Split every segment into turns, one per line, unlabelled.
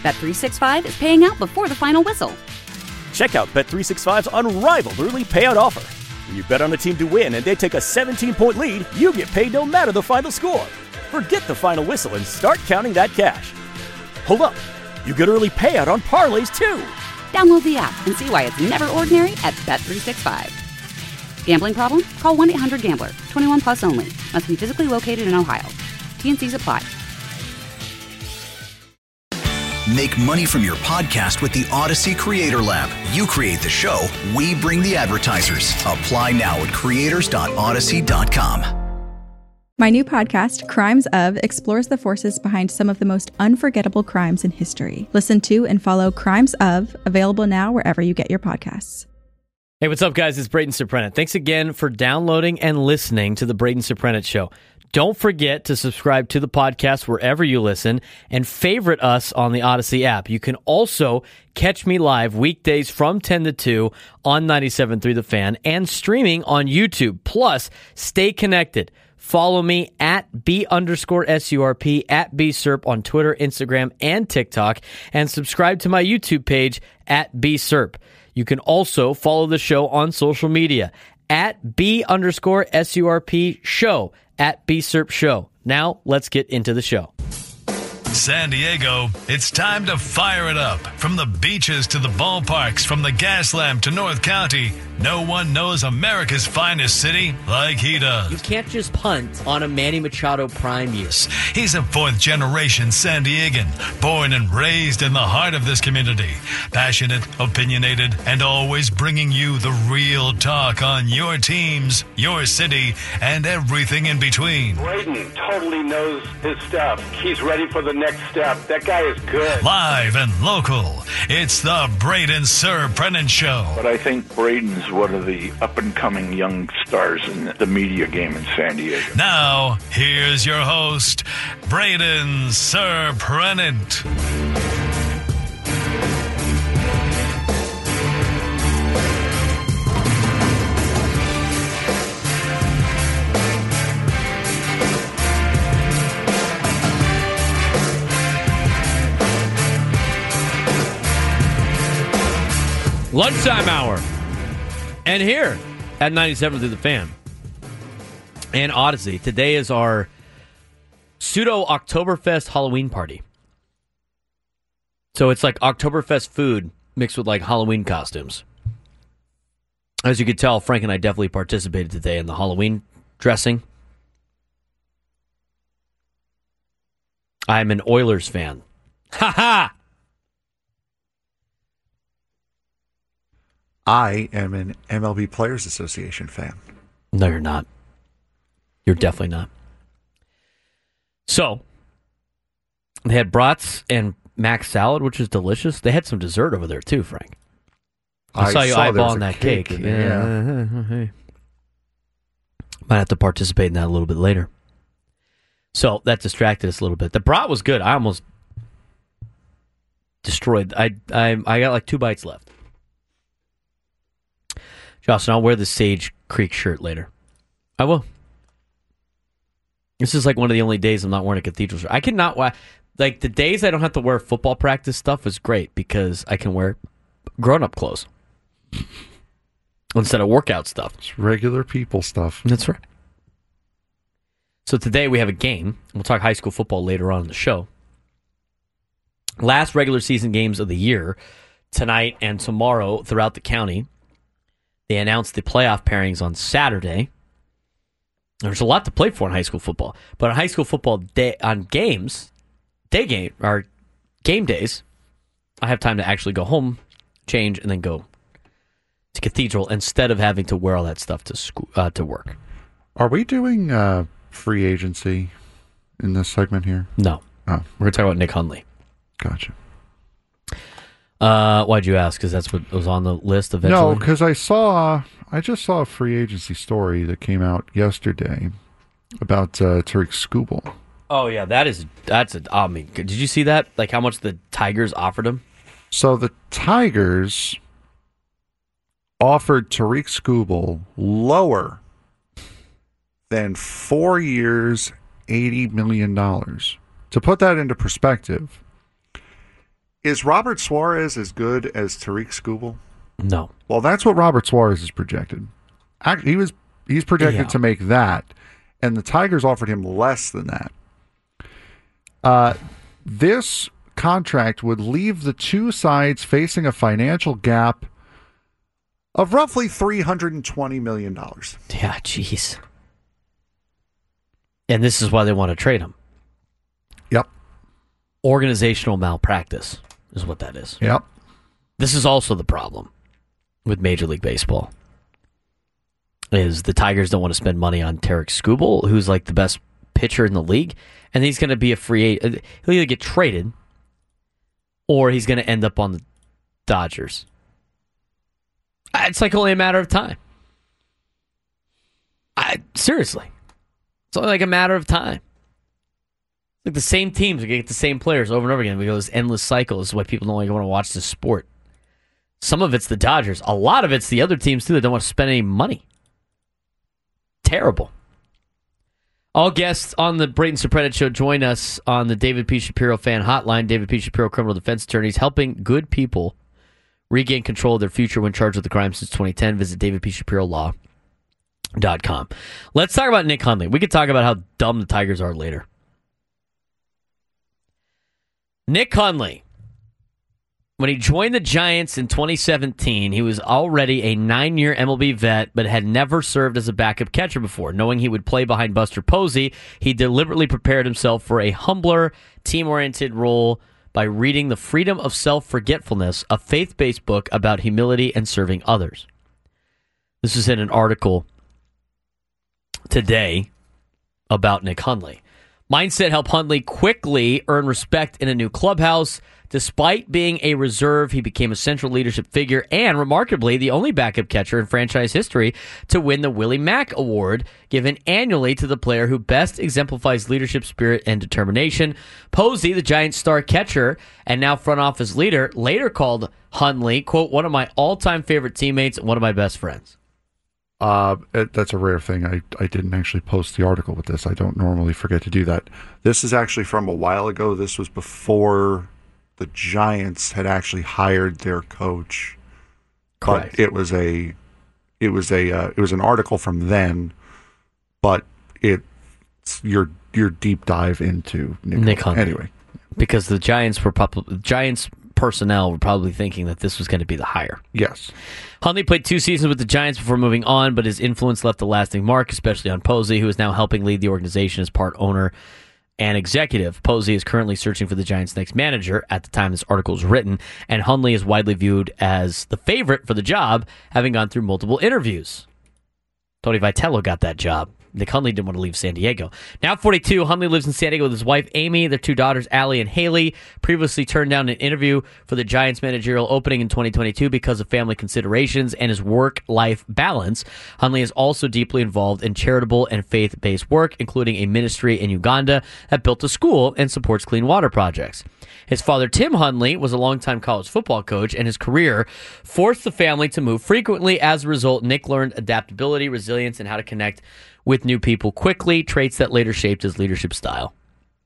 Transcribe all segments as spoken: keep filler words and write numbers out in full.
Bet three sixty-five is paying out before the final whistle.
Check out Bet three sixty-five's unrivaled early payout offer. When you bet on a team to win and they take a seventeen-point lead, you get paid no matter the final score. Forget the final whistle and start counting that cash. Hold up. You get early payout on parlays, too.
Download the app and see why it's never ordinary at Bet three sixty-five. Gambling problem? Call one eight hundred gambler. twenty-one plus only. Must be physically located in Ohio. T N Cs apply.
Make money from your podcast with the Odyssey Creator Lab. You create the show, we bring the advertisers. Apply now at creators dot odyssey dot com.
My new podcast, Crimes Of, explores the forces behind some of the most unforgettable crimes in history. Listen to and follow Crimes Of, available now wherever you get your podcasts.
Hey, what's up, guys? It's Braden Surprenant. Thanks again for downloading and listening to the Braden Surprenant Show. Don't forget to subscribe to the podcast wherever you listen and favorite us on the Odyssey app. You can also catch me live weekdays from ten to two on ninety-seven point three The Fan and streaming on YouTube. Plus, stay connected. Follow me at B underscore S-U-R-P, at B-Serp on Twitter, Instagram, and TikTok, and subscribe to my YouTube page at B-Serp. You can also follow the show on social media at B underscore S-U-R-P show, at B-Serp show. Now, let's get into the show.
San Diego, it's time to fire it up. From the beaches to the ballparks, from the Gaslamp to North County, no one knows America's finest city like he does.
You can't just punt on a Manny Machado prime year.
He's a fourth-generation San Diegan, born and raised in the heart of this community. Passionate, opinionated, and always bringing you the real talk on your teams, your city, and everything in between.
Braden totally knows his stuff. He's ready for the next step. That guy is good.
Live and local, it's the Braden Surprenant Show.
But I think Braden's one of the up-and-coming young stars in the media game in San Diego.
Now, here's your host, Braden Surprenant.
Lunchtime hour. And here at ninety-seven through the Fan and Odyssey, today is our pseudo Oktoberfest Halloween party. So it's like Oktoberfest food mixed with like Halloween costumes. As you could tell, Frank and I definitely participated today in the Halloween dressing. I'm an Oilers fan. Ha ha!
I am an M L B Players Association fan.
No, you're not. You're definitely not. So, they had brats and mac salad, which is delicious. They had some dessert over there, too, Frank. I, I saw you eyeballing that cake. cake. Yeah. yeah. Might have to participate in that a little bit later. So, that distracted us a little bit. The brat was good. I almost destroyed. I, I, I got like two bites left. Jocelyn, I'll wear the Sage Creek shirt later. I will. This is like one of the only days I'm not wearing a Cathedral shirt. I cannot wear... Like, the days I don't have to wear football practice stuff is great because I can wear grown-up clothes instead of workout stuff.
It's regular people stuff.
That's right. So today we have a game. We'll talk high school football later on in the show. Last regular season games of the year, tonight and tomorrow throughout the county. They announced the playoff pairings on Saturday. There's a lot to play for in high school football. But on high school football day, on games, day game, or game days, I have time to actually go home, change, and then go to Cathedral instead of having to wear all that stuff to school, uh, to work.
Are we doing uh, free agency in this segment here?
No.
Oh.
We're going to talk about Nick Hundley.
Gotcha.
Uh, why'd you ask? Because that's what was on the list eventually?
No, because I saw, I just saw a free agency story that came out yesterday about uh, Tariq Skubal.
Oh, yeah, that is, that's a, I mean, did you see that? Like how much the Tigers offered him?
So the Tigers offered Tariq Skubal lower than four years, eighty million dollars. To put that into perspective, Is Robert Suarez as good as Tariq Skubal?
No.
Well, that's what Robert Suarez is projected. Act- He was he's projected
Yeah.
to make that, and the Tigers offered him less than that. Uh, this contract would leave the two sides facing a financial gap of roughly three hundred twenty million dollars.
Yeah, jeez. And this is why they want to trade him.
Yep.
Organizational malpractice is what that is.
Yep.
This is also the problem with Major League Baseball. Is the Tigers don't want to spend money on Tariq Skubal, who's like the best pitcher in the league, and he's going to be a free agent. He'll either get traded or he's going to end up on the Dodgers. It's like only a matter of time. I seriously. It's only like a matter of time. Like the same teams, we get the same players over and over again. We go this endless cycle. This is why people don't like want to watch this sport. Some of it's the Dodgers. A lot of it's the other teams too that don't want to spend any money. Terrible. All guests on the Brayton Soprenet Show join us on the David P. Shapiro fan hotline. David P. Shapiro, criminal defense attorneys, helping good people regain control of their future when charged with a crime since twenty ten. Visit david p shapiro law dot com. Let's talk about Nick Hundley. We could talk about how dumb the Tigers are later. Nick Hundley, when he joined the Giants in twenty seventeen, he was already a nine-year M L B vet, but had never served as a backup catcher before. Knowing he would play behind Buster Posey, he deliberately prepared himself for a humbler, team-oriented role by reading The Freedom of Self-Forgetfulness, a faith-based book about humility and serving others. This is in an article today about Nick Hundley. Mindset helped Hundley quickly earn respect in a new clubhouse. Despite being a reserve, he became a central leadership figure and, remarkably, the only backup catcher in franchise history to win the Willie Mack Award, given annually to the player who best exemplifies leadership spirit and determination. Posey, the Giants' star catcher and now front office leader, later called Hundley, quote, one of my all-time favorite teammates and one of my best friends.
Uh, it, that's a rare thing. I, I didn't actually post the article with this. I don't normally forget to do that. This is actually from a while ago. This was before the Giants had actually hired their coach.
Correct.
But it was a, it was a, uh, it was an article from then, but it's your your deep dive into Nick,
Nick Hundley.
Anyway,
because the Giants were probably Giants personnel were probably thinking that this was going to be the hire.
Yes.
Hundley played two seasons with the Giants before moving on, but his influence left a lasting mark, especially on Posey, who is now helping lead the organization as part owner and executive. Posey is currently searching for the Giants' next manager at the time this article is written, and Hundley is widely viewed as the favorite for the job, having gone through multiple interviews. Tony Vitello got that job. Nick Hundley didn't want to leave San Diego. Now forty-two, Hundley lives in San Diego with his wife, Amy, their two daughters, Allie and Haley. Previously turned down an interview for the Giants managerial opening in twenty twenty-two because of family considerations and his work-life balance. Hundley is also deeply involved in charitable and faith-based work, including a ministry in Uganda that built a school and supports clean water projects. His father, Tim Hundley, was a longtime college football coach, and his career forced the family to move frequently. As a result, Nick learned adaptability, resilience, and how to connect with new people quickly, traits that later shaped his leadership style.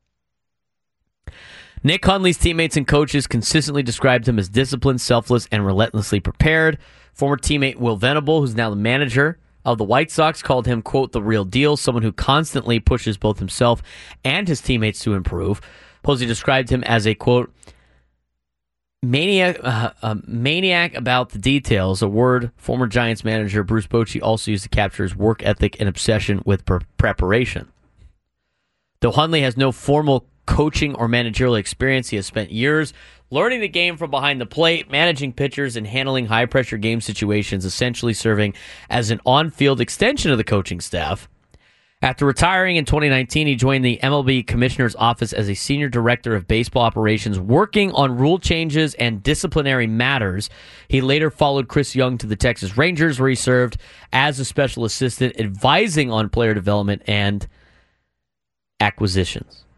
Nick Hundley's teammates and coaches consistently described him as disciplined, selfless, and relentlessly prepared. Former teammate Will Venable, who's now the manager of the White Sox, called him, quote, the real deal, someone who constantly pushes both himself and his teammates to improve. Posey described him as a, quote, maniac, uh, a maniac about the details, a word former Giants manager Bruce Bochy also used to capture his work ethic and obsession with pre- preparation. Though Hundley has no formal coaching or managerial experience, he has spent years learning the game from behind the plate, managing pitchers, and handling high-pressure game situations, essentially serving as an on-field extension of the coaching staff. After retiring in twenty nineteen, he joined the M L B Commissioner's Office as a Senior Director of Baseball Operations, working on rule changes and disciplinary matters. He later followed Chris Young to the Texas Rangers, where he served as a Special Assistant, advising on player development and acquisitions.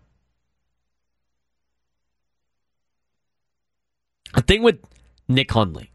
The thing with Nick Hundley,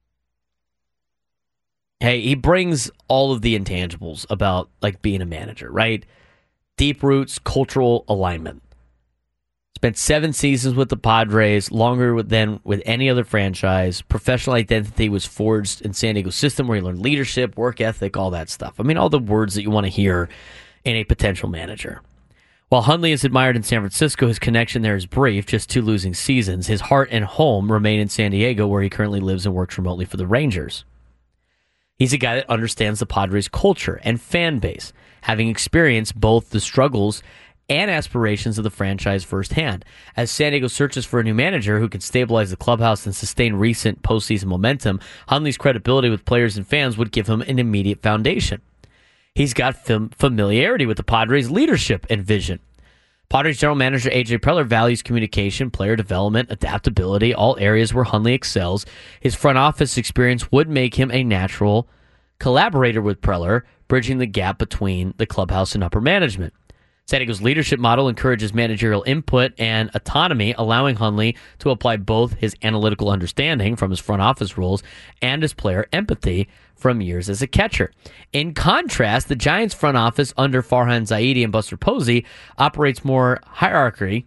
hey, he brings all of the intangibles about like being a manager, right? Deep roots, cultural alignment. Spent seven seasons with the Padres, longer than with any other franchise. Professional identity was forged in San Diego system where he learned leadership, work ethic, all that stuff. I mean, all the words that you want to hear in a potential manager. While Hundley is admired in San Francisco, his connection there is brief, just two losing seasons. His heart and home remain in San Diego, where he currently lives and works remotely for the Rangers. He's a guy that understands the Padres' culture and fan base, having experienced both the struggles and aspirations of the franchise firsthand. As San Diego searches for a new manager who can stabilize the clubhouse and sustain recent postseason momentum, Hundley's credibility with players and fans would give him an immediate foundation. He's got fam- familiarity with the Padres' leadership and vision. Padres general manager A J Preller values communication, player development, adaptability, all areas where Hundley excels. His front office experience would make him a natural collaborator with Preller, bridging the gap between the clubhouse and upper management. San Diego's leadership model encourages managerial input and autonomy, allowing Hundley to apply both his analytical understanding from his front office roles and his player empathy from years as a catcher. In contrast, the Giants front office under Farhan Zaidi and Buster Posey operates more hierarchy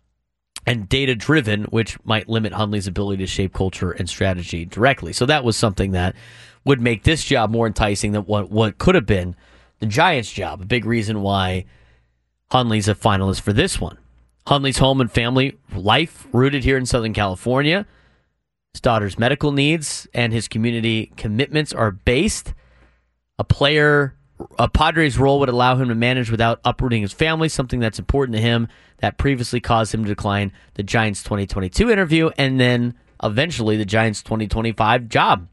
and data-driven, which might limit Hundley's ability to shape culture and strategy directly. So that was something that would make this job more enticing than what, what could have been the Giants' job. A big reason why Hundley's a finalist for this one. Hundley's home and family life rooted here in Southern California. His daughter's medical needs and his community commitments are based. A player, a Padres role would allow him to manage without uprooting his family, something that's important to him that previously caused him to decline the Giants twenty twenty-two interview and then eventually the Giants twenty twenty-five job.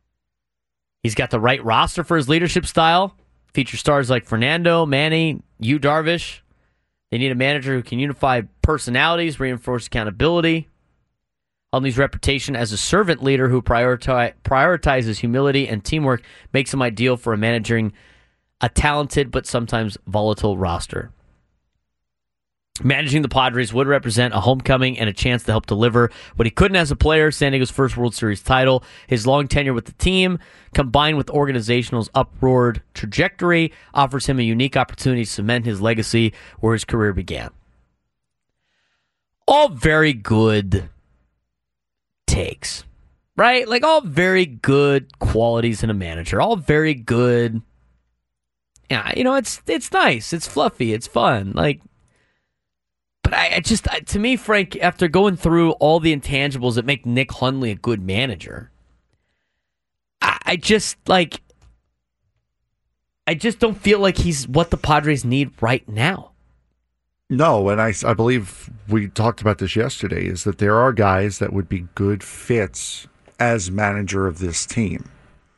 He's got the right roster for his leadership style. Feature stars like Fernando, Manny, Yu Darvish. They need a manager who can unify personalities, reinforce accountability. Hundley's reputation as a servant leader who prioritize, prioritizes humility and teamwork makes him ideal for a managing a talented but sometimes volatile roster. Managing the Padres would represent a homecoming and a chance to help deliver what he couldn't as a player, San Diego's first World Series title. His long tenure with the team, combined with organizational's upward trajectory, offers him a unique opportunity to cement his legacy where his career began. All very good takes, right? Like all very good qualities in a manager. All very good. Yeah, you know, it's it's nice. It's fluffy. It's fun. Like, But I, I just, to me, Frank, after going through all the intangibles that make Nick Hundley a good manager, I, I just, like, I just don't feel like he's what the Padres need right now.
No, and I, I believe we talked about this yesterday, is that there are guys that would be good fits as manager of this team.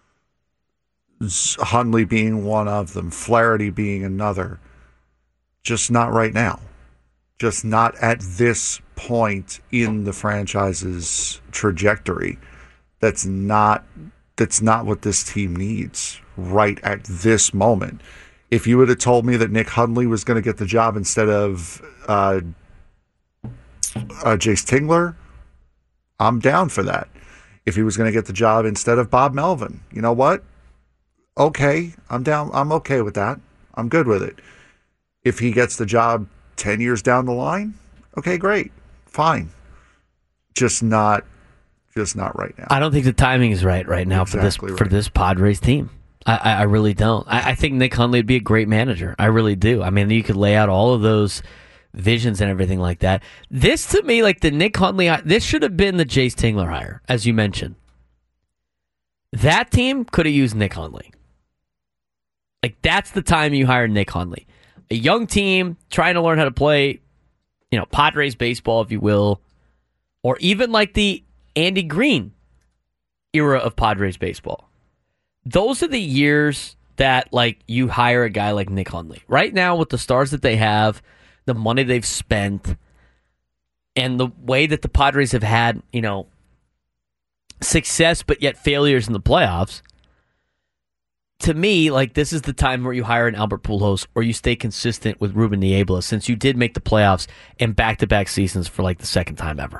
Hundley being one of them, Flaherty being another. Just not right now. Just not at this point in the franchise's trajectory. That's not that's not what this team needs right at this moment. If you would have told me that Nick Hundley was going to get the job instead of uh, uh, Jace Tingler, I'm down for that. If he was going to get the job instead of Bob Melvin, you know what? Okay, I'm down. I'm okay with that. I'm good with it. If he gets the job ten years down the line, okay, great, fine. Just not, just not right now.
I don't think the timing is right right now exactly for this right. for this Padres team. I, I really don't. I, I think Nick Hundley would be a great manager. I really do. I mean, you could lay out all of those visions and everything like that. This, to me, like the Nick Hundley, this should have been the Jace Tingler hire, as you mentioned. That team could have used Nick Hundley. Like, that's the time you hire Nick Hundley. A young team trying to learn how to play, you know, Padres baseball, if you will, or even like the Andy Green era of Padres baseball. Those are the years that, like, you hire a guy like Nick Hundley. Right now, with the stars that they have, the money they've spent, and the way that the Padres have had, you know, success but yet failures in the playoffs, to me, like, this is the time where you hire an Albert Pujols or you stay consistent with Ruben Niebla, since you did make the playoffs in back-to-back seasons for, like, the second time ever.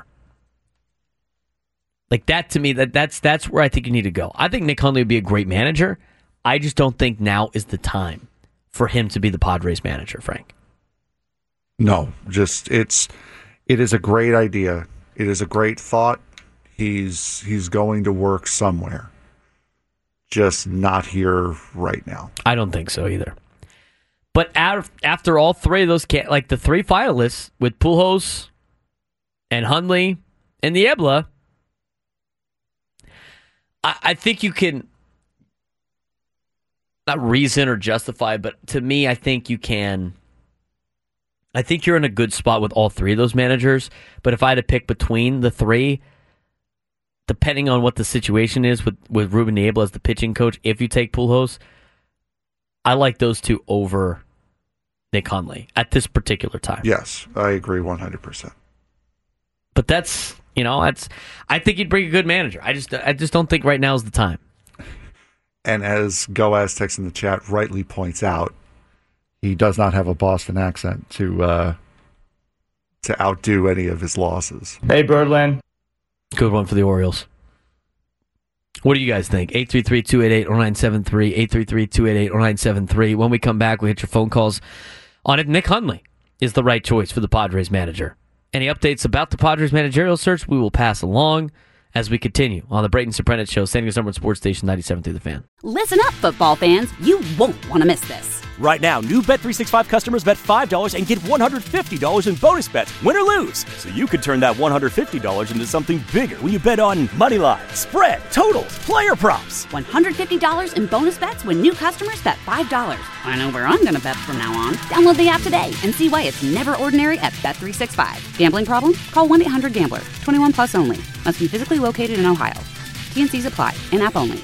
Like, that, to me, that that's that's where I think you need to go. I think Nick Hundley would be a great manager. I just don't think now is the time for him to be the Padres manager, Frank.
No, just, it's It is a great idea. It is a great thought. He's he's going to work somewhere. Just not here right now.
I don't think so either. But after all three of those, like the three finalists with Pujols and Hundley and Niebla, I, I think you can, not reason or justify, but to me, I think you can, I think you're in a good spot with all three of those managers. But if I had to pick between the three, depending on what the situation is with, with Ruben Niebla as the pitching coach, if you take Pujols, I like those two over Nick Hundley at this particular time.
Yes, I agree one hundred percent.
But that's, you know, that's. I think he'd bring a good manager. I just I just don't think right now is the time.
And as Go Aztecs in the chat rightly points out, he does not have a Boston accent to uh, to outdo any of his losses.
Hey, Birdland.
Good one for the Orioles. What do you guys think? eight three three, two eight eight, oh nine seven three, eight three three, two eight eight, oh nine seven three. When we come back, we hit your phone calls on it. Nick Hundley is the right choice for the Padres manager. Any updates about the Padres managerial search, we will pass along as we continue on the Brayton Sopranet Show, San Diego's number one sports station, ninety-seven through the Fan.
Listen up, football fans. You won't want to miss this.
Right now, new Bet three sixty-five customers bet five dollars and get one hundred fifty dollars in bonus bets, win or lose. So you could turn that one hundred fifty dollars into something bigger when you bet on money line, spread, totals, player props.
one hundred fifty dollars in bonus bets when new customers bet five dollars. I know where I'm going to bet from now on. Download the app today and see why it's never ordinary at Bet three sixty-five. Gambling problem? Call one eight hundred gambler. twenty-one plus only. Must be physically located in Ohio. T N Cs apply. In-app only.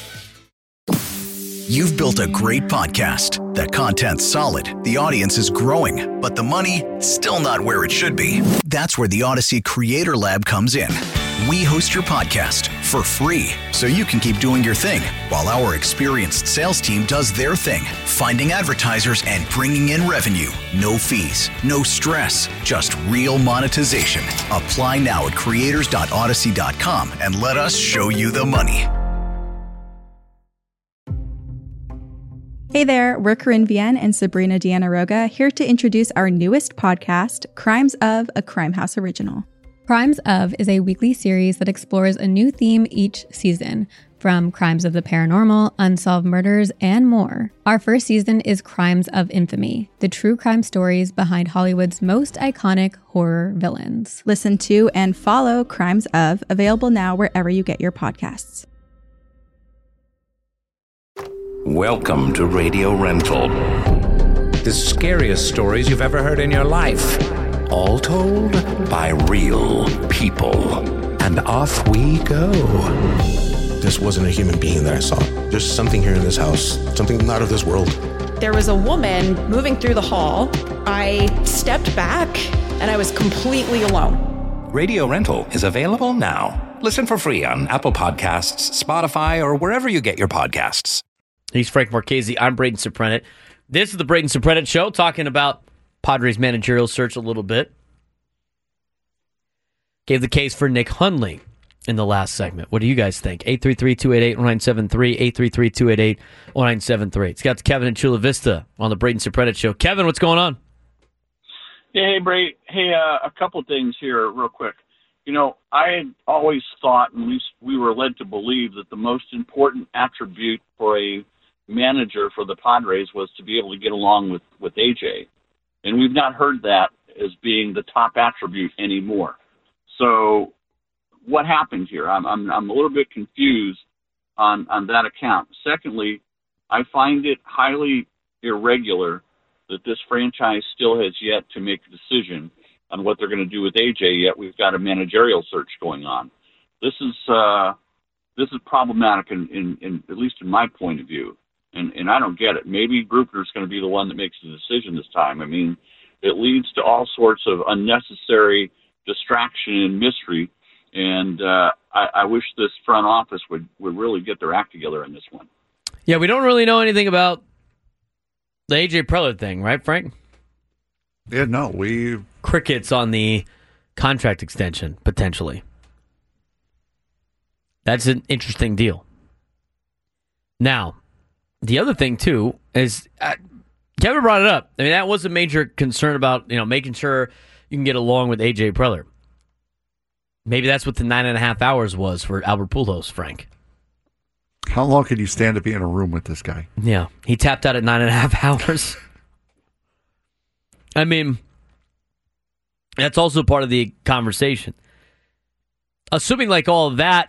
You've built a great podcast. The content's solid, the audience is growing, but the money, still not where it should be. That's where the Odyssey Creator Lab comes in. We host your podcast for free, so you can keep doing your thing, while our experienced sales team does their thing, finding advertisers and bringing in revenue. No fees, no stress, just real monetization. Apply now at creators dot odyssey dot com and let us show you the money.
Hey there, we're Corinne Vienne and Sabrina Deanna Roga, here to introduce our newest podcast, Crimes of, a Crime House original.
Crimes of is a weekly series that explores a new theme each season, from crimes of the paranormal, unsolved murders, and more. Our first season is Crimes of Infamy, the true crime stories behind Hollywood's most iconic horror villains.
Listen to and follow Crimes of, available now wherever you get your podcasts.
Welcome to Radio Rental. The scariest stories you've ever heard in your life. All told by real people. And off we go.
This wasn't a human being that I saw. There's something here in this house. Something not of this world.
There was a woman moving through the hall. I stepped back and I was completely alone.
Radio Rental is available now. Listen for free on Apple Podcasts, Spotify, or wherever you get your podcasts.
He's Frank Marchese. I'm Brayden Sopranet. This is the Brayden Sopranet Show, talking about Padres managerial search a little bit. Gave the case for Nick Hundley in the last segment. What do you guys think? eight three three, two eight eight, oh nine seven three, eight three three, two eight eight, oh nine seven three. It's got Kevin in Chula Vista on the Brayden Sopranet Show. Kevin, what's going on?
Yeah, hey, Bray. Hey, uh, a couple things here real quick. You know, I had always thought, and we, we were led to believe, that the most important attribute for a manager for the Padres was to be able to get along with, with A J. And we've not heard that as being the top attribute anymore. So what happened here? I'm, I'm, I'm a little bit confused on, on that account. Secondly, I find it highly irregular that this franchise still has yet to make a decision on what they're going to do with A J, yet we've got a managerial search going on. This is uh, this is problematic, in, in, in at least in my point of view, and, and I don't get it. Maybe Gruper's going to be the one that makes the decision this time. I mean, it leads to all sorts of unnecessary distraction and mystery, and uh, I, I wish this front office would, would really get their act together in this one.
Yeah, we don't really know anything about the A J Preller thing, right, Frank?
Yeah, no, we...
Crickets on the contract extension, potentially. That's an interesting deal. Now, the other thing, too, is... Uh, Kevin brought it up. I mean, that was a major concern about, you know, making sure you can get along with A J Preller. Maybe that's what the nine and a half hours was for Albert Pujols, Frank.
How long could you stand to be in a room with this guy?
Yeah, he tapped out at nine and a half hours. I mean, that's also part of the conversation. Assuming like all of that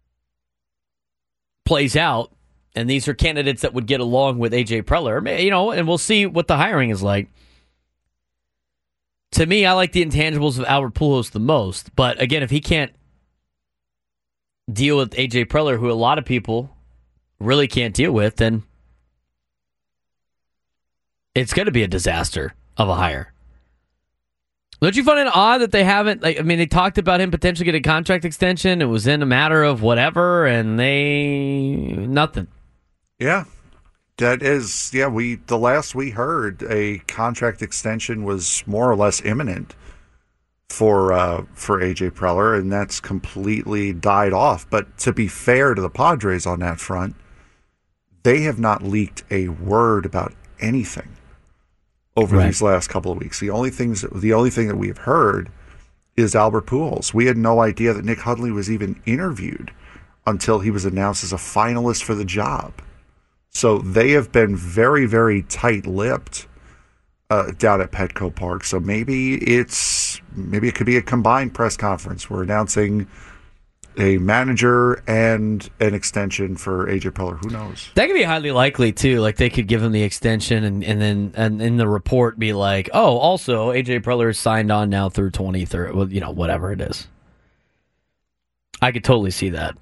plays out, and these are candidates that would get along with A J Preller, you know, and we'll see what the hiring is like. To me, I like the intangibles of Albert Pujols the most. But again, if he can't deal with A J Preller, who a lot of people really can't deal with, then it's going to be a disaster of a hire. Don't you find it odd that they haven't, like, I mean, they talked about him potentially getting a contract extension. It was in a matter of whatever, and they, nothing.
Yeah. That is, yeah, we the last we heard, a contract extension was more or less imminent for uh, for A J Preller, and that's completely died off. But to be fair to the Padres on that front, they have not leaked a word about anything over
right.
these last couple of weeks. The only things, the only thing that we've heard is Albert Pujols. We had no idea that Nick Hudley was even interviewed until he was announced as a finalist for the job. So they have been very, very tight-lipped uh, down at Petco Park. So maybe it's maybe it could be a combined press conference. We're announcing a manager and an extension for A J Preller. Who knows?
That could be highly likely too. Like they could give him the extension, and, and then and in the report be like, "Oh, also A J Preller is signed on now through twenty thirty." Well, you know, whatever it is. I could totally see that.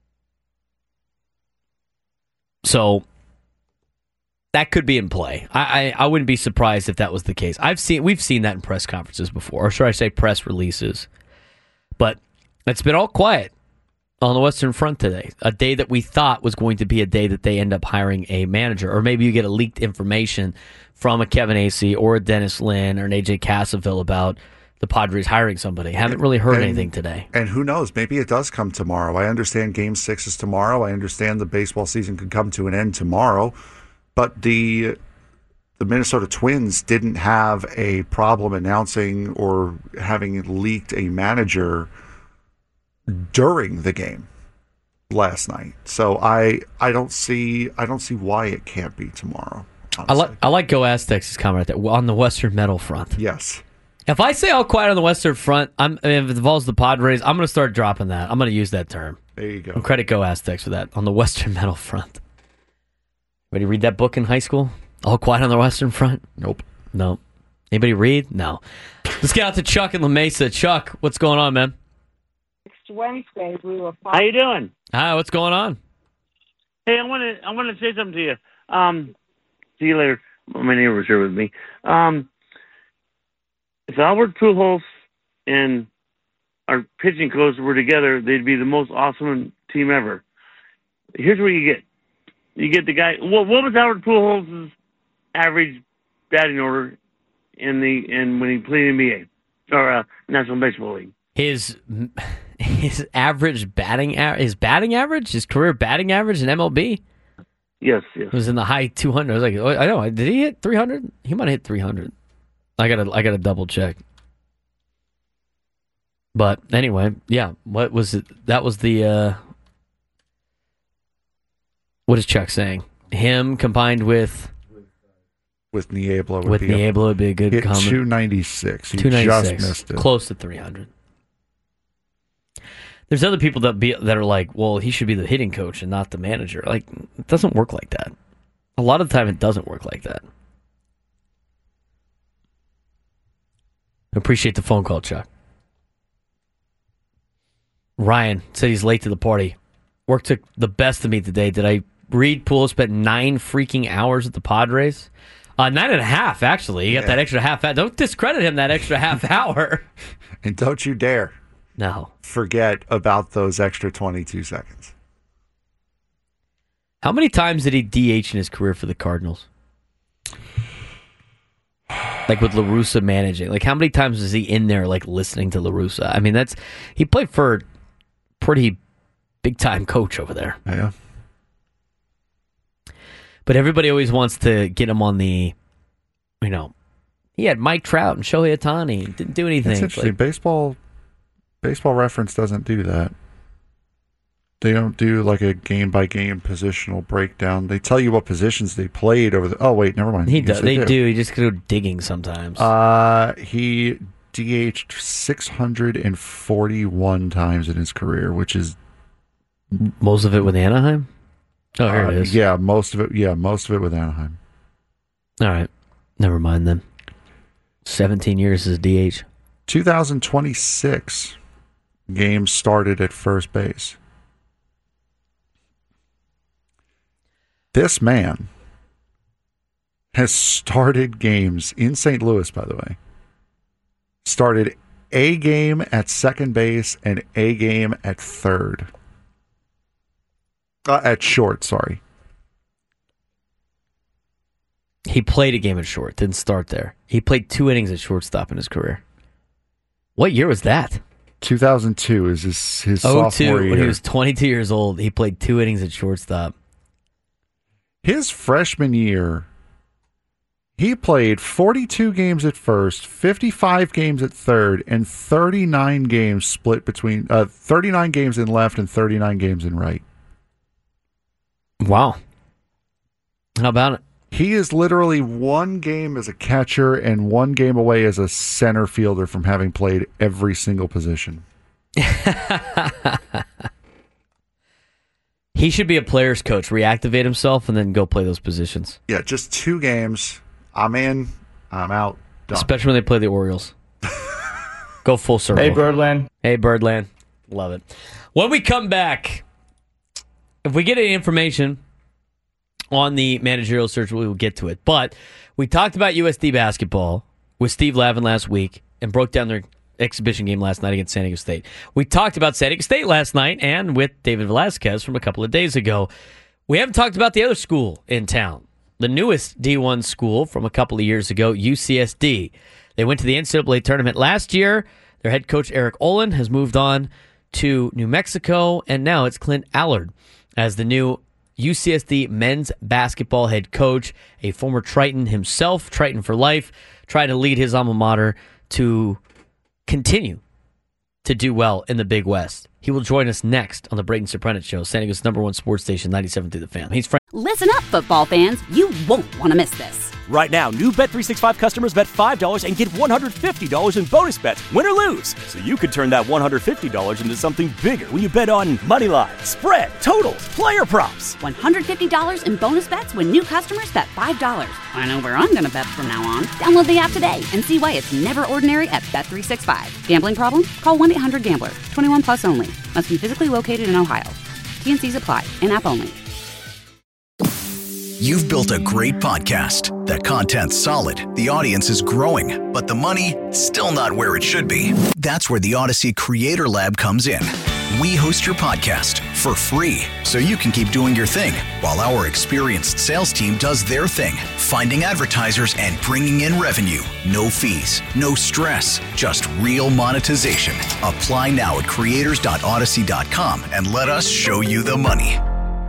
So that could be in play. I, I I wouldn't be surprised if that was the case. I've seen we've seen that in press conferences before, or should I say press releases. But it's been all quiet on the Western Front today. A day that we thought was going to be a day that they end up hiring a manager, or maybe you get a leaked information from a Kevin Acee or a Dennis Lin or an A J Cassaville about the Padres hiring somebody. Haven't really heard
and,
anything today.
And who knows? Maybe it does come tomorrow. I understand Game Six is tomorrow. I understand the baseball season could come to an end tomorrow. But the the Minnesota Twins didn't have a problem announcing or having leaked a manager during the game last night. So I I don't see I don't see why it can't be tomorrow. Honestly.
I like I like Go Aztecs' comment right there on the Western Metal Front.
Yes.
If I say all quiet on the Western Front, I'm I mean, if it involves the Padres, I'm going to start dropping that. I'm going to use that term.
There you go.
And credit Go Aztecs for that on the Western Metal Front. Anybody read that book in high school? All Quiet on the Western Front?
Nope.
No. Anybody read? No. Let's get out to Chuck in La Mesa. Chuck, what's going on, man?
Next Wednesday we will.
How you doing?
Hi. What's going on?
Hey, I want to I want to say something to you. Um, see you later. My neighbor's here with me. Um, if Albert Pujols and our pitching coach were together, they'd be the most awesome team ever. Here's what you get. You get the guy. What, what was Albert Pujols' average batting order in the in when he played in the N B A or uh, National Baseball League?
His his average batting his batting average, his career batting average in M L B.
Yes, yes.
Was in the high two hundreds. I was like, I know. Did he hit three hundred? He might have hit three hundred. I gotta I gotta double check. But anyway, yeah. What was it? That was the. Uh, What is Chuck saying? Him combined with
with Niebla would
with
be
Niebla would be a good
hit
comment.
two ninety-six. He
two ninety-six.
Just missed it.
Close to three hundred. There's other people that be that are like, well, he should be the hitting coach and not the manager. Like, it doesn't work like that. A lot of the time, it doesn't work like that. I appreciate the phone call, Chuck. Ryan said he's late to the party. Work took the best of me today. Did I read Pujols spent nine freaking hours at the Padres? Uh, nine and a half, actually. He got
Yeah.
that extra half hour. Don't discredit him that extra half hour.
And don't you dare
no
forget about those extra twenty-two seconds.
How many times did he D H in his career for the Cardinals? Like with La Russa managing. Like how many times was he in there like listening to La Russa? I mean, that's he played for a pretty big time coach over there.
Yeah.
But everybody always wants to get him on the, you know, He had Mike Trout and Shohei Ohtani. Didn't do anything.
That's interesting.
Like,
baseball, baseball Reference doesn't do that. They don't do like a game by game positional breakdown. They tell you what positions they played over the. Oh wait, never mind.
He
Yes,
does. They
do.
do. He just go digging sometimes.
Uh, he D H'd six hundred forty-one times in his career, which is
most of it with Anaheim. Oh, here
uh,
it is.
Yeah, most of it. Yeah, most of it with Anaheim.
All right, never mind then. Seventeen years as D H.
two thousand twenty-six games started at first base. This man has started games in Saint Louis, by the way. Started a game at second base and a game at third. Uh, at short, sorry.
He played a game at short, didn't start there. He played two innings at shortstop in his career. What year was that?
two thousand two is his, his
oh two,
sophomore year.
When he was twenty-two years old, he played two innings at shortstop.
His freshman year, he played forty-two games at first, fifty-five games at third, and thirty-nine games split between uh, thirty-nine games in left and thirty-nine games in right.
Wow. How about it?
He is literally one game as a catcher and one game away as a center fielder from having played every single position.
He should be a player's coach, reactivate himself, and then go play those positions.
Yeah, just two games. I'm in, I'm out. Done.
Especially when they play the Orioles. Go full circle.
Hey, Birdland.
Hey, Birdland. Love it. When we come back, if we get any information on the managerial search, we will get to it. But we talked about U S D basketball with Steve Lavin last week and broke down their exhibition game last night against San Diego State. We talked about San Diego State last night and with David Velasquez from a couple of days ago. We haven't talked about the other school in town, the newest D one school from a couple of years ago, U C S D. They went to the N C double A tournament last year. Their head coach, Eric Olin, has moved on to New Mexico, and now it's Clint Allard as the new U C S D men's basketball head coach, a former Triton himself, Triton for life, trying to lead his alma mater to continue to do well in the Big West. He will join us next on the Brayden Soprano Show, San Diego's number one sports station, ninety-seven through the Fan. He's Frank.
Listen up, football fans. You won't want to miss this.
Right now, new Bet three sixty-five customers bet five dollars and get one hundred fifty dollars in bonus bets, win or lose. So you could turn that one hundred fifty dollars into something bigger when you bet on money line, spread, totals, player props.
one hundred fifty dollars in bonus bets when new customers bet five dollars. I know where I'm going to bet from now on. Download the app today and see why it's never ordinary at Bet three sixty-five. Gambling problem? Call one eight hundred gambler. twenty-one plus only. Must be physically located in Ohio. T N Cs apply. In-app only.
You've built a great podcast. The content's solid, the audience is growing, but the money, still not where it should be. That's where the Odyssey Creator Lab comes in. We host your podcast for free, so you can keep doing your thing, while our experienced sales team does their thing, finding advertisers and bringing in revenue. No fees, no stress, just real monetization. Apply now at creators dot odyssey dot com and let us show you the money.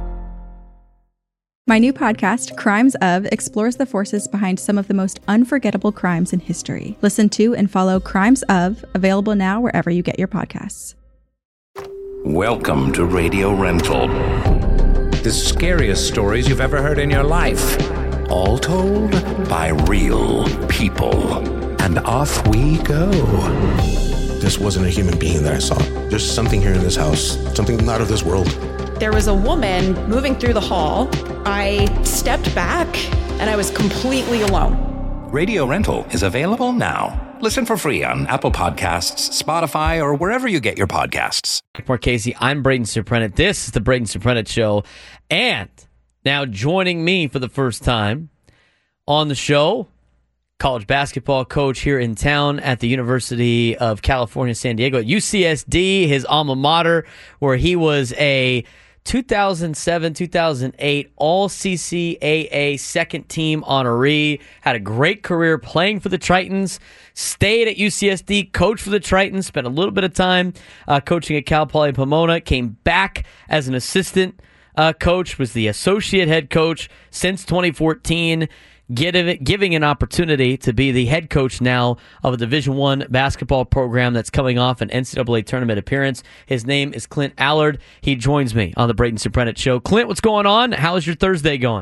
My new podcast, Crimes Of, explores the forces behind some of the most unforgettable crimes in history. Listen to and follow Crimes Of, available now wherever you get your podcasts.
Welcome to Radio Rental. The scariest stories you've ever heard in your life. All told by real people. And off we go.
This wasn't a human being that I saw. There's something here in this house, something not of this world.
There was a woman moving through the hall. I stepped back and I was completely alone.
Radio Rental is available now. Listen for free on Apple Podcasts, Spotify, or wherever you get your podcasts.
Marchese, I'm Brayden Soprano. This is the Brayden Soprano Show. And now joining me for the first time on the show, college basketball coach here in town at the University of California, San Diego, at U C S D, his alma mater, where he was a two thousand seven, two thousand eight All C C A A second team honoree, had a great career playing for the Tritons, stayed at U C S D, coached for the Tritons, spent a little bit of time uh, coaching at Cal Poly Pomona, came back as an assistant uh, coach, was the associate head coach since twenty fourteen, giving, giving an opportunity to be the head coach now of a Division One basketball program that's coming off an N C double A tournament appearance. His name is Clint Allard. He joins me on the Braden Soprenet Show. Clint, what's going on? How's your Thursday going?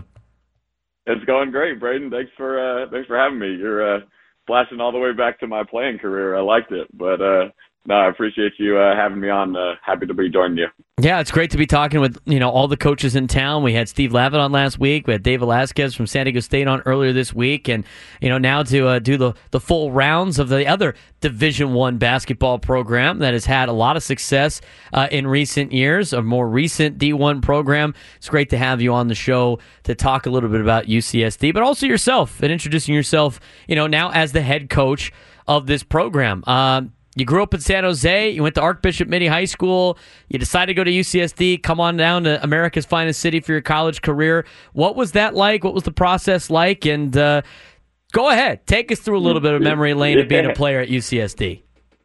It's going great, Braden. Thanks for uh, thanks for having me. You're uh, flashing all the way back to my playing career. I liked it, but uh, no, I appreciate you uh, having me on. Uh, happy to be joining you.
Yeah, it's great to be talking with you know all the coaches in town. We had Steve Lavin on last week. We had Dave Velasquez from San Diego State on earlier this week, and you know now to uh, do the the full rounds of the other Division One basketball program that has had a lot of success uh, in recent years. A more recent D one program. It's great to have you on the show to talk a little bit about U C S D, but also yourself and introducing yourself. You know now as the head coach of this program. Um, You grew up in San Jose. You went to Archbishop Mini High School. You decided to go to U C S D, come on down to America's finest city for your college career. What was that like? What was the process like? And uh, go ahead. Take us through a little bit of memory lane of being a player at U C S D.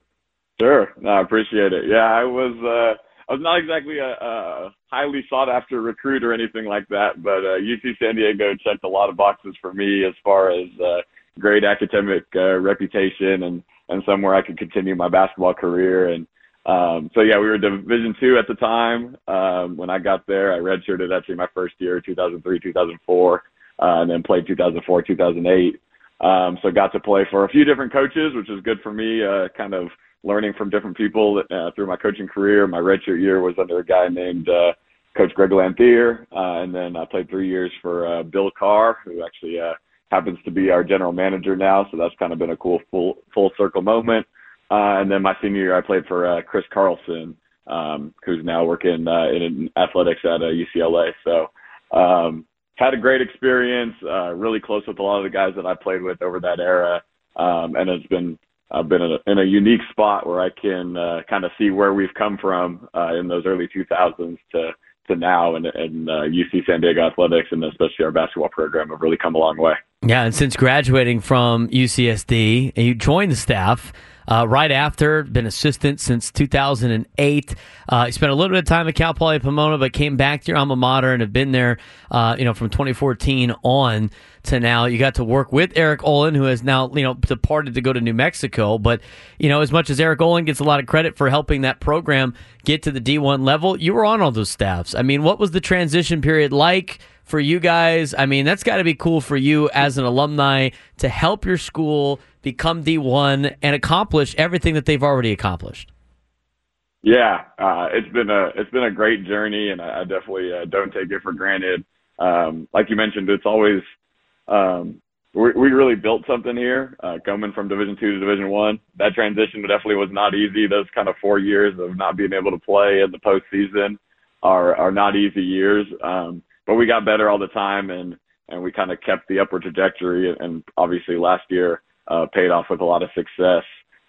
Sure. No, I appreciate it. Yeah, I was uh, I was not exactly a, a highly sought-after recruit or anything like that, but uh, U C San Diego checked a lot of boxes for me as far as uh, great academic uh, reputation and and somewhere I could continue my basketball career. And um, so, yeah, we were Division two at the time. Um, when I got there, I redshirted actually my first year, two thousand three, two thousand four, uh, and then played two thousand four, two thousand eight. Um, so got to play for a few different coaches, which was good for me, uh, kind of learning from different people uh, through my coaching career. My redshirt year was under a guy named uh, Coach Greg Lanthier, uh, and then I played three years for uh, Bill Carr, who actually uh, – happens to be our general manager now, so that's kind of been a cool full full circle moment. Uh, and then my senior year, I played for uh, Chris Carlson, um, who's now working uh, in athletics at uh, U C L A. So um, had a great experience, uh, really close with a lot of the guys that I played with over that era, um, and it's been I've been in a, in a unique spot where I can uh, kind of see where we've come from uh, in those early two thousands to to now, and, and uh, U C San Diego athletics and especially our basketball program have really come a long way.
Yeah, and since graduating from U C S D, you joined the staff uh, right after, been assistant since two thousand eight. Uh, you spent a little bit of time at Cal Poly Pomona, but came back to your alma mater and have been there uh, you know, from twenty fourteen on to now. You got to work with Eric Olin, who has now you know departed to go to New Mexico. But you know, as much as Eric Olin gets a lot of credit for helping that program get to the D one level, you were on all those staffs. I mean, what was the transition period like for you guys? I mean, that's got to be cool for you as an alumni to help your school become D one and accomplish everything that they've already accomplished.
Yeah, uh, it's been a it's been a great journey, and I, I definitely uh, don't take it for granted. Um, like you mentioned, it's always um, we, we really built something here, uh, coming from Division two to Division one. That transition definitely was not easy. Those kind of four years of not being able to play in the postseason are are not easy years. Um, But we got better all the time, and, and we kind of kept the upward trajectory. And obviously last year uh, paid off with a lot of success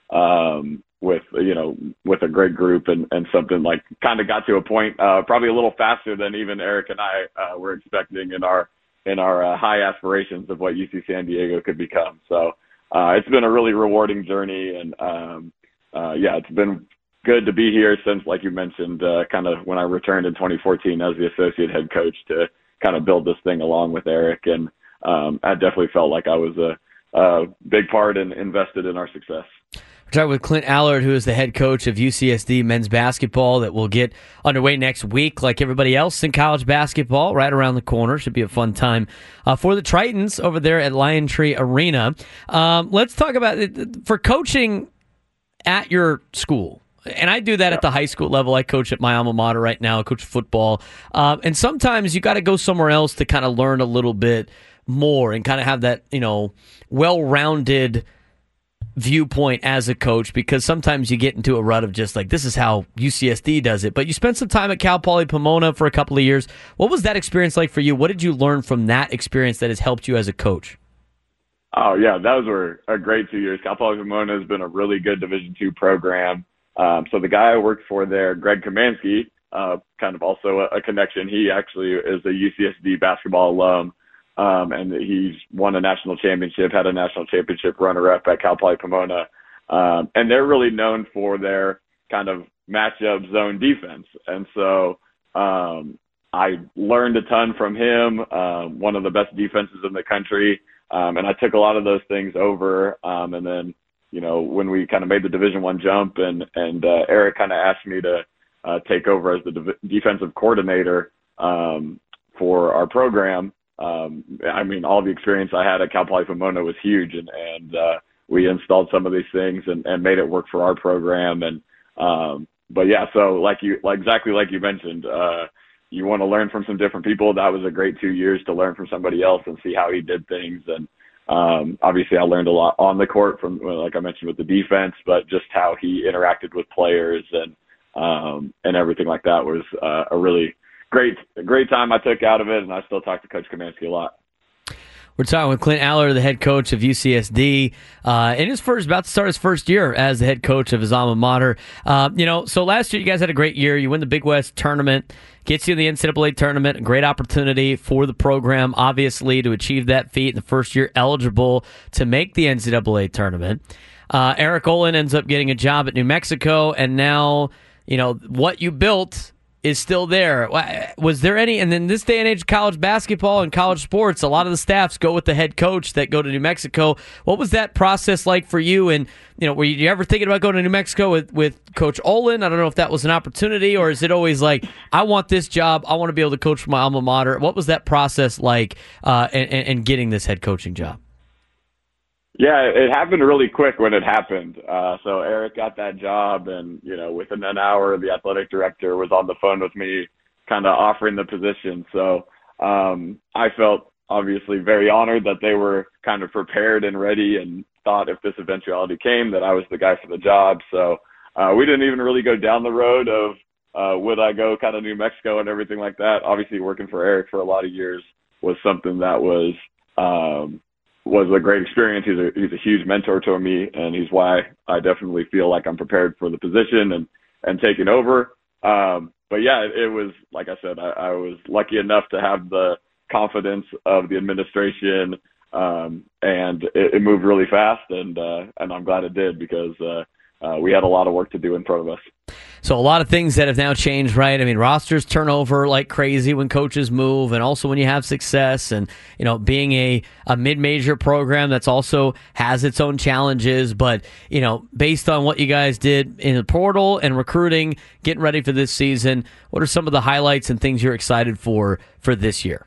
um, with, you know, with a great group and, and something like kind of got to a point uh, probably a little faster than even Eric and I uh, were expecting in our in our uh, high aspirations of what U C San Diego could become. So uh, it's been a really rewarding journey. And, um, uh, yeah, it's been good to be here since, like you mentioned, uh, kind of when I returned in twenty fourteen as the associate head coach to kind of build this thing along with Eric. And um, I definitely felt like I was a, a big part and invested in our success.
We're talking with Clint Allard, who is the head coach of U C S D men's basketball that will get underway next week like everybody else in college basketball right around the corner. Should be a fun time uh, for the Tritons over there at Lion Tree Arena. Um, let's talk about it for coaching at your school. And I do that at the high school level. I coach at my alma mater right now. I coach football. Um, and sometimes you got to go somewhere else to kind of learn a little bit more and kind of have that, you know, well-rounded viewpoint as a coach, because sometimes you get into a rut of just like, this is how U C S D does it. But you spent some time at Cal Poly Pomona for a couple of years. What was that experience like for you? What did you learn from that experience that has helped you as a coach?
Oh, yeah, those were a great two years. Cal Poly Pomona has been a really good Division two program. Um, so the guy I worked for there, Greg Kamansky, uh, kind of also a, a connection. He actually is a U C S D basketball alum, um, and he's won a national championship, had a national championship runner-up at Cal Poly Pomona. Um, and they're really known for their kind of matchup zone defense. And so um, I learned a ton from him, um, one of the best defenses in the country. Um, and I took a lot of those things over. Um, and then, you know, when we kind of made the Division One jump and, and uh, Eric kind of asked me to uh, take over as the de- defensive coordinator um, for our program, um, I mean, all the experience I had at Cal Poly Pomona was huge. And, and uh, we installed some of these things and, and made it work for our program. And, um, but yeah, so like you, like exactly like you mentioned, uh, you want to learn from some different people. That was a great two years to learn from somebody else and see how he did things. And um, obviously I learned a lot on the court from, like I mentioned, with the defense, but just how he interacted with players and, um, and everything like that was uh, a really great, great time I took out of it. And I still talk to Coach Kamansky a lot.
We're talking with Clint Aller, the head coach of U C S D, uh, in his first, about to start his first year as the head coach of his alma mater. Uh, you know, so last year you guys had a great year. You win the Big West tournament, gets you in the N C double A tournament, a great opportunity for the program, obviously, to achieve that feat in the first year eligible to make the N C double A tournament. Uh, Eric Olin ends up getting a job at New Mexico, and now, you know, what you built is still there. Was there any, and in this day and age of college basketball and college sports, a lot of the staffs go with the head coach that go to New Mexico. What was that process like for you? And, you know, were you ever thinking about going to New Mexico with, with Coach Olin? I don't know if that was an opportunity, or is it always like, I want this job, I want to be able to coach for my alma mater? What was that process like uh, in, in getting this head coaching job?
Yeah, it happened really quick when it happened. Uh, so Eric got that job, and, you know, within an hour, the athletic director was on the phone with me kind of offering the position. So um, I felt obviously very honored that they were kind of prepared and ready and thought if this eventuality came that I was the guy for the job. So uh, we didn't even really go down the road of uh, would I go kind of New Mexico and everything like that. Obviously working for Eric for a lot of years was something that was um, – was a great experience. He's a, he's a huge mentor to me, and he's why I definitely feel like I'm prepared for the position and, and taking over. Um, but yeah, it, it was, like I said, I, I was lucky enough to have the confidence of the administration, um, and it, it moved really fast, and, uh, and I'm glad it did because, uh, uh, we had a lot of work to do in front of us.
So a lot of things that have now changed, right? I mean, rosters turn over like crazy when coaches move, and also when you have success, and, you know, being a, a mid-major program that's also has its own challenges. But, you know, based on what you guys did in the portal and recruiting, getting ready for this season, what are some of the highlights and things you're excited for for this year?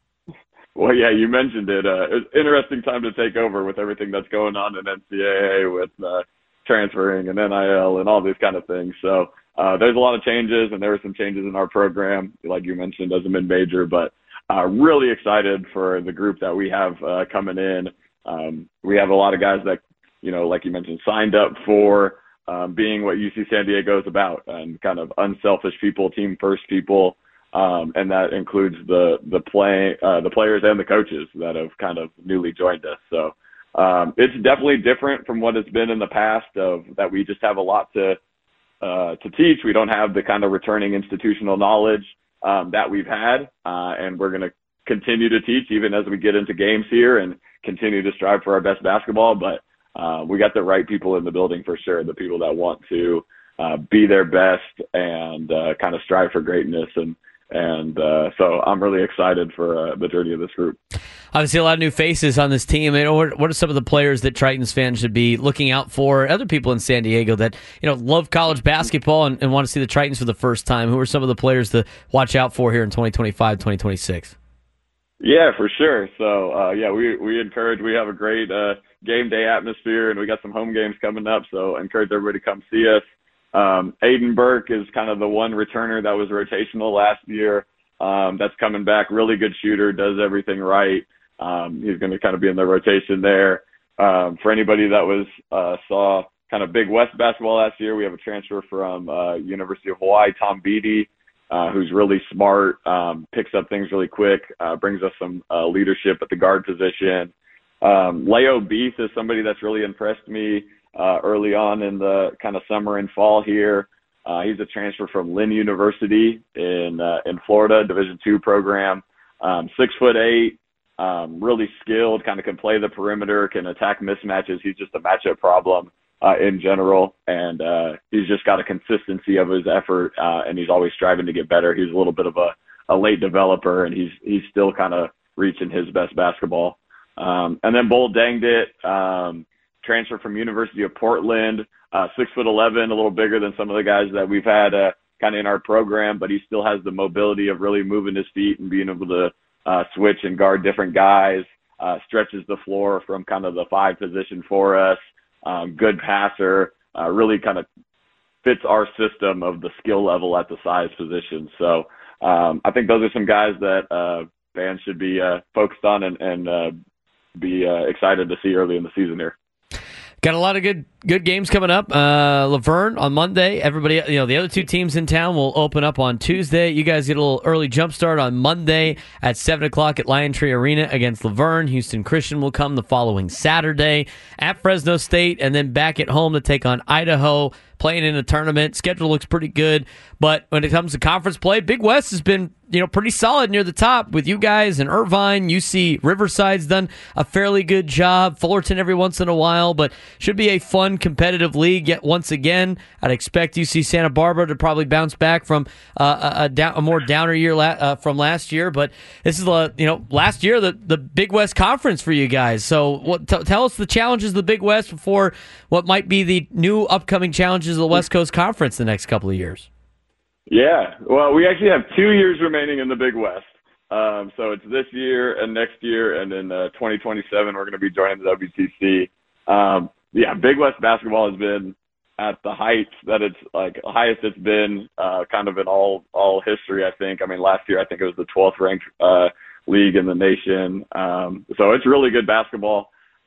Well, yeah, you mentioned it. Uh, it's an interesting time to take over with everything that's going on in N C double A with uh, transferring and N I L and all these kind of things. So uh, there's a lot of changes, and there were some changes in our program, like you mentioned, as a mid-major, but uh, really excited for the group that we have uh, coming in. Um, we have a lot of guys that, you know, like you mentioned, signed up for um, being what U C San Diego is about, and kind of unselfish people, team-first people, um, and that includes the the play uh, the players and the coaches that have kind of newly joined us. So Um, it's definitely different from what it's been in the past, of that we just have a lot to uh, to teach. We don't have the kind of returning institutional knowledge um, that we've had, uh, and we're going to continue to teach even as we get into games here and continue to strive for our best basketball. But uh, we got the right people in the building for sure, the people that want to uh, be their best and uh, kind of strive for greatness. And And uh, so I'm really excited for uh, the journey of this group.
Obviously, a lot of new faces on this team. And what are some of the players that Tritons fans should be looking out for? Other people in San Diego that, you know, love college basketball and, and want to see the Tritons for the first time. Who are some of the players to watch out for here in twenty twenty-five, twenty twenty-six?
Yeah, for sure. So, uh, yeah, we we encourage. We have a great uh, game day atmosphere, and we got some home games coming up. So, encourage everybody to come see us. Um, Aiden Burke is kind of the one returner that was rotational last year. Um, that's coming back. Really good shooter, does everything right. Um, he's going to kind of be in the rotation there. Um, for anybody that was uh, saw kind of Big West basketball last year, we have a transfer from uh, University of Hawaii, Tom Beatty, uh, who's really smart, um, picks up things really quick, uh, brings us some uh, leadership at the guard position. Um, Leo Beath is somebody that's really impressed me uh, early on in the kind of summer and fall here. Uh, he's a transfer from Lynn University in uh, in Florida, Division two program. Um, six foot eight, um, really skilled, kind of can play the perimeter, can attack mismatches. He's just a matchup problem uh, in general, and uh, he's just got a consistency of his effort, uh, and he's always striving to get better. He's a little bit of a, a late developer, and he's he's still kind of reaching his best basketball. Um, and then Bull danged it, um, transfer from University of Portland, uh, six foot eleven, a little bigger than some of the guys that we've had uh, kind of in our program, but he still has the mobility of really moving his feet and being able to uh, switch and guard different guys, uh, stretches the floor from kind of the five position for us, um, good passer, uh, really kind of fits our system of the skill level at the size position. So um, I think those are some guys that uh, fans should be uh, focused on and, and uh, be uh, excited to see early in the season here.
Got a lot of good good games coming up. Uh, Laverne on Monday. Everybody, you know, the other two teams in town will open up on Tuesday. You guys get a little early jump start on Monday at seven o'clock at Lion Tree Arena against Laverne. Houston Christian will come the following Saturday at Fresno State, and then back at home to take on Idaho, playing in a tournament. Schedule looks pretty good, but when it comes to conference play, Big West has been, you know, pretty solid near the top with you guys and Irvine. U C Riverside's done a fairly good job. Fullerton every once in a while, but should be a fun, competitive league yet once again. I'd expect U C Santa Barbara to probably bounce back from uh, a, a, down, a more downer year la- uh, from last year, but this is, uh, you know, last year, the, the Big West Conference for you guys. So what, t- tell us the challenges of the Big West before what might be the new upcoming challenges of the West Coast Conference the next couple of years.
Yeah, well, we actually have two years remaining in the Big West. Um, so it's this year and next year, and in uh, twenty twenty-seven, we're going to be joining the W C C. Um, yeah, Big West basketball has been at the height that it's like highest it's been uh, kind of in all all history, I think. I mean, last year I think it was the twelfth ranked uh, league in the nation. Um, so it's really good basketball.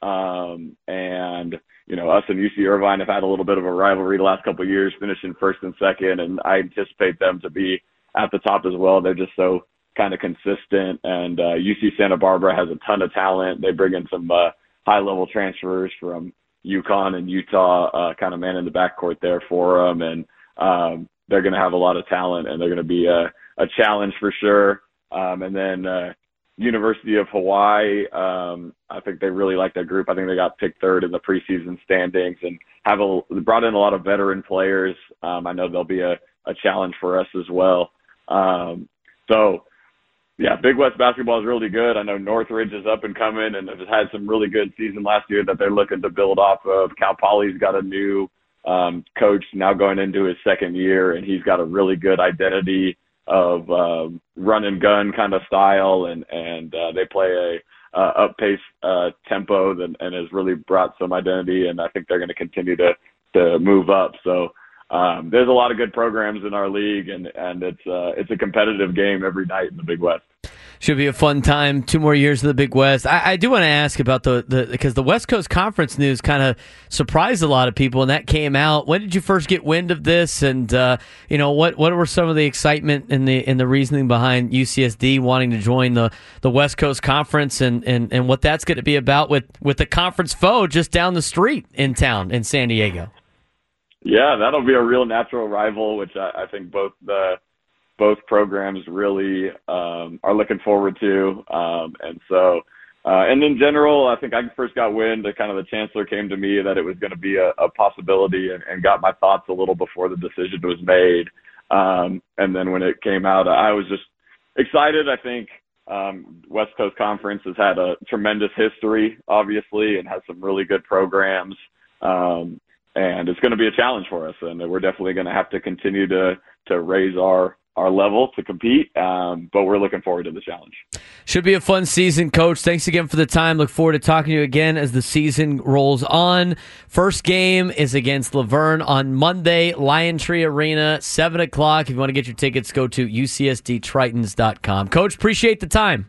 Um, and you know, us and U C Irvine have had a little bit of a rivalry the last couple of years, finishing first and second, and I anticipate them to be at the top as well. They're just so kind of consistent, and uh, U C Santa Barbara has a ton of talent. They bring in some uh, high-level transfers from UConn and Utah, uh, kind of man in the backcourt there for them, and um, they're going to have a lot of talent, and they're going to be a, a challenge for sure. Um, and then uh, University of Hawaii, um, I think they really like their group. I think they got picked third in the preseason standings and have a, brought in a lot of veteran players. Um, I know they'll be a, a challenge for us as well. Um, so, yeah, Big West basketball is really good. I know Northridge is up and coming and has had some really good season last year that they're looking to build off of. Cal Poly's got a new um, coach now going into his second year, and he's got a really good identity of uh, run and gun kind of style, and and uh, they play a uh, up pace uh, tempo that, and has really brought some identity, and I think they're going to continue to to move up. So um, there's a lot of good programs in our league, and and it's uh, it's a competitive game every night in the Big West.
Should be a fun time. Two more years in the Big West. I, I do want to ask about the, the because the West Coast Conference news kind of surprised a lot of people, and that came out. When did you first get wind of this? And uh, you know, what what were some of the excitement and the and the reasoning behind U C S D wanting to join the, the West Coast Conference, and, and, and what that's going to be about with, with the conference foe just down the street in town in San Diego?
Yeah, that'll be a real natural rival, which I, I think both the both programs really um, are looking forward to. Um, and so, uh, and in general, I think I first got wind that kind of the chancellor came to me that it was going to be a, a possibility, and, and got my thoughts a little before the decision was made. Um, and then when it came out, I was just excited. I think um, West Coast Conference has had a tremendous history, obviously, and has some really good programs. Um, and it's going to be a challenge for us, and we're definitely going to have to continue to, to raise our, our level to compete, um, but we're looking forward to the challenge.
Should be a fun season, Coach. Thanks again for the time. Look forward to talking to you again as the season rolls on. First game is against Laverne on Monday, Lion Tree Arena, seven o'clock. If you want to get your tickets, go to U C S D Tritons dot com. Coach, appreciate the time.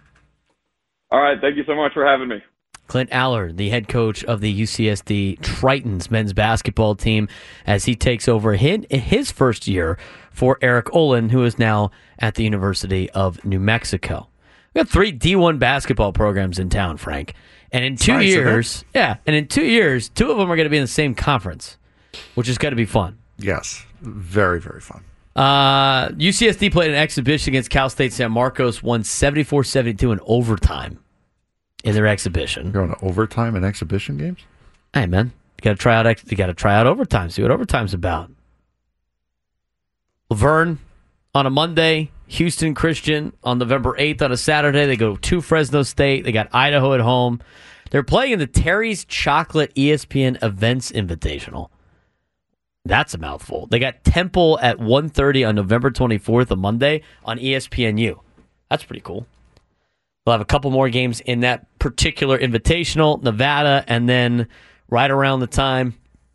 All right, thank you so much for having me.
Clint Allard, the head coach of the U C S D Tritons men's basketball team, as he takes over his first year for Eric Olin, who is now at the University of New Mexico. We got three D one basketball programs in town, Frank. And in two nice, years, yeah, and in two years, two of them are going to be in the same conference, which is going to be fun.
Yes, very, very fun.
Uh, U C S D played an exhibition against Cal State San Marcos, won seventy-four seventy-two in overtime in their exhibition.
You're going to overtime in exhibition games?
Hey, man, you got to try out. Ex- you got to try out overtime. See what overtime's about. Laverne on a Monday, Houston Christian on November eighth on a Saturday. They go to Fresno State. They got Idaho at home. They're playing in the Terry's Chocolate E S P N Events Invitational. That's a mouthful. They got Temple at one thirty on November twenty-fourth, a Monday, on E S P N U. That's pretty cool. We'll have a couple more games in that particular invitational, Nevada, and then right around the time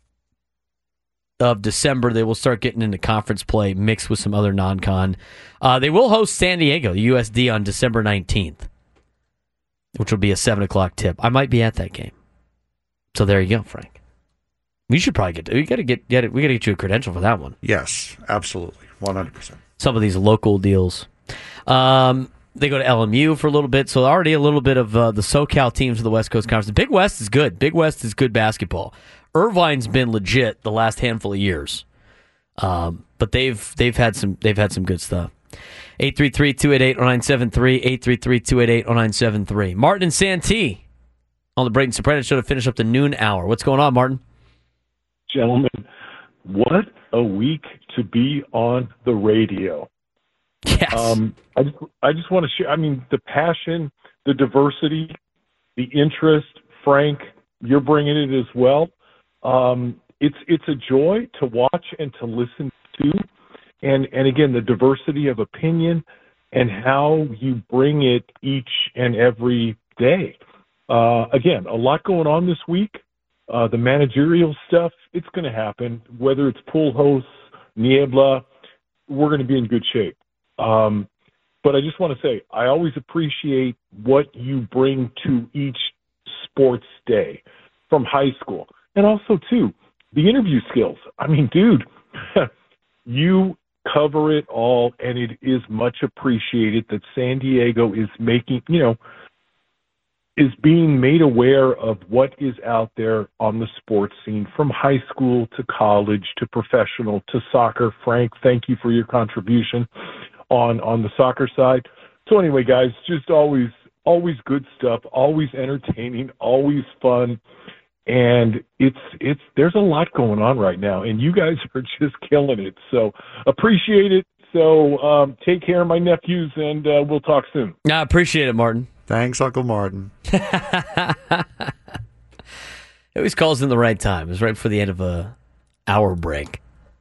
of December, they will start getting into conference play mixed with some other non-con. Uh, they will host San Diego, the U S D, on December nineteenth, which will be a seven o'clock tip. I might be at that game. So there you go, Frank. We should probably get to, we got to get, get it. We got to get you a credential for that one.
Yes, absolutely. one hundred percent.
Some of these local deals. Um, they go to L M U for a little bit, so already a little bit of uh, the SoCal teams of the West Coast Conference. Big West is good. Big West is good basketball. Irvine's been legit the last handful of years, um, but they've they've had some they've had some good stuff. eight three three, two eight eight, oh nine seven three, eight three three, two eight eight, oh nine seven three. Martin and Santee on the Brayden Soprano Show to finish up the noon hour. What's going on, Martin?
Gentlemen, what a week to be on the radio.
Yes.
Um, I just, I just want to share, I mean, the passion, the diversity, the interest. Frank, you're bringing it as well. Um, it's it's a joy to watch and to listen to. And, and again, the diversity of opinion and how you bring it each and every day. Uh, again, a lot going on this week. Uh, the managerial stuff, it's going to happen. Whether it's pool hosts, Niebla, we're going to be in good shape. Um, but I just want to say, I always appreciate what you bring to each sports day from high school. And also, too, the interview skills. I mean, dude, you cover it all, and it is much appreciated that San Diego is making, you know, is being made aware of what is out there on the sports scene, from high school to college to professional to soccer. Frank, thank you for your contribution on, on the soccer side. So anyway, guys, just always, always good stuff, always entertaining, always fun. And it's, it's, there's a lot going on right now, and you guys are just killing it. So appreciate it. So um, take care, my nephews, and uh, we'll talk soon.
I appreciate it, Martin.
Thanks, Uncle Martin.
He always calls in the right time. It was right before the end of a hour break.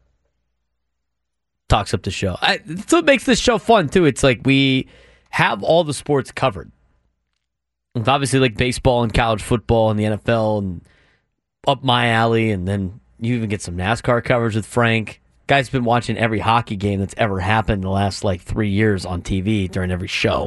Talks up the show. I, that's what makes this show fun, too. It's like we have all the sports covered. It's obviously like baseball and college football and the N F L and up my alley, and then you even get some NASCAR coverage with Frank. Guy's been watching every hockey game that's ever happened in the last like three years on T V during every show.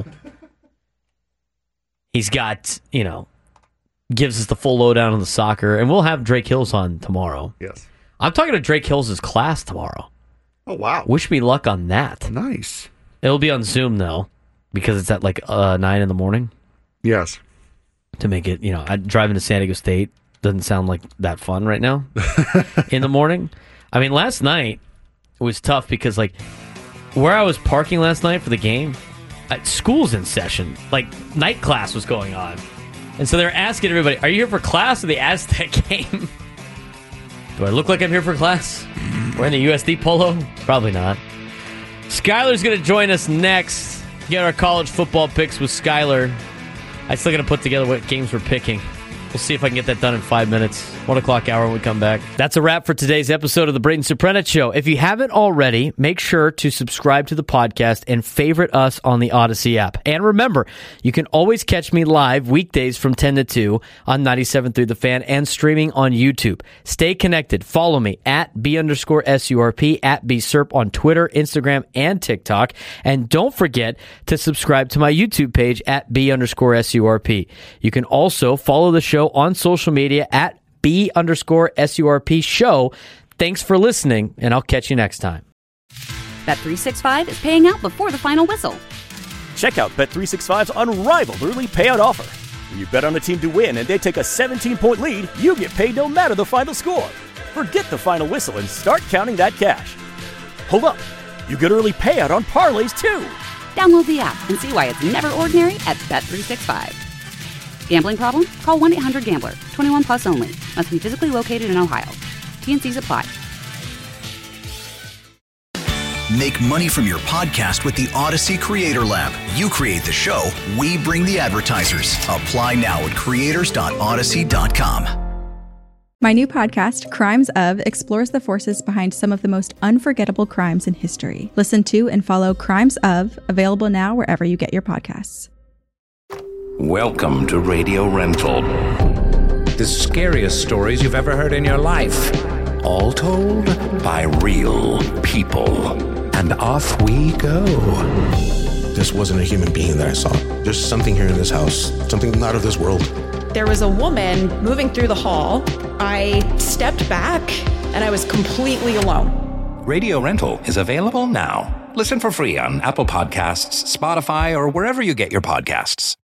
He's got, you know, gives us the full lowdown on the soccer, and we'll have Drake Hills on tomorrow.
Yes.
I'm talking to Drake Hills' class tomorrow.
Oh, wow.
Wish me luck on that.
Nice.
It'll be on Zoom, though, because it's at like uh, nine in the morning.
Yes.
To make it, you know, I, driving to San Diego State doesn't sound like that fun right now in the morning. I mean, last night was tough because, like, where I was parking last night for the game, uh, school's in session. Like, night class was going on. And so they're asking everybody, are you here for class or the Aztec game? Do I look like I'm here for class? Wearing the U S D polo? Probably not. Skylar's going to join us next. Get our college football picks with Skylar. I still got to put together what games we're picking. We'll see if I can get that done in five minutes. One o'clock hour when we come back. That's a wrap for today's episode of the Brayden Soprano Show. If you haven't already, make sure to subscribe to the podcast and favorite us on the Odyssey app. And remember, you can always catch me live weekdays from ten to two on ninety-seven point three The Fan and streaming on YouTube. Stay connected. Follow me at B underscore S U R P, at B S U R P on Twitter, Instagram, and TikTok. And don't forget to subscribe to my YouTube page at B underscore S U R P. You can also follow the show on social media at B underscore S U R P show. Thanks for listening, and I'll catch you next time.
Bet three sixty-five is paying out before the final whistle.
Check out Bet three sixty-five's unrivaled early payout offer. When you bet on a team to win and they take a seventeen-point lead, you get paid no matter the final score. Forget the final whistle and start counting that cash. Hold up. You get early payout on parlays, too.
Download the app and see why it's never ordinary at Bet three sixty-five. Gambling problem? Call one eight hundred gambler. twenty-one plus only. Must be physically located in Ohio. T and C's apply.
Make money from your podcast with the Odyssey Creator Lab. You create the show, we bring the advertisers. Apply now at creators dot odyssey dot com.
My new podcast, Crimes Of, explores the forces behind some of the most unforgettable crimes in history. Listen to and follow Crimes Of, available now wherever you get your podcasts.
Welcome to Radio Rental. The scariest stories you've ever heard in your life. All told by real people. And off we go.
This wasn't a human being that I saw. There's something here in this house, something not of this world.
There was a woman moving through the hall. I stepped back and I was completely alone.
Radio Rental is available now. Listen for free on Apple Podcasts, Spotify, or wherever you get your podcasts.